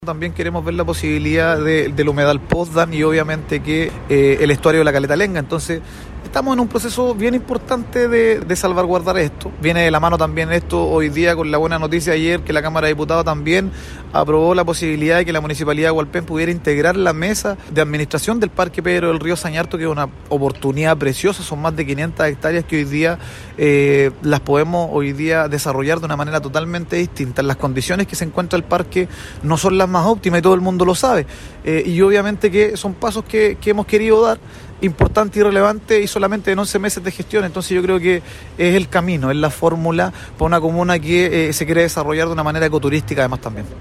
También queremos ver la posibilidad del humedal Potsdam y obviamente que el estuario de la Caleta Lenga. Entonces estamos en un proceso bien importante de salvaguardar esto. Viene de la mano también esto hoy día con la buena noticia ayer que la Cámara de Diputados también aprobó la posibilidad de que la Municipalidad de Hualpén pudiera integrar la mesa de administración del Parque Pedro del Río Sañarto, que es una oportunidad preciosa. Son más de 500 hectáreas que hoy día las podemos hoy día desarrollar de una manera totalmente distinta. Las condiciones que se encuentra el parque no son las más óptimas y todo el mundo lo sabe. Y obviamente que son pasos que hemos querido dar, importante y relevante, y solamente en 11 meses de gestión. Entonces yo creo que es el camino, es la fórmula para una comuna que se quiere desarrollar de una manera ecoturística además también.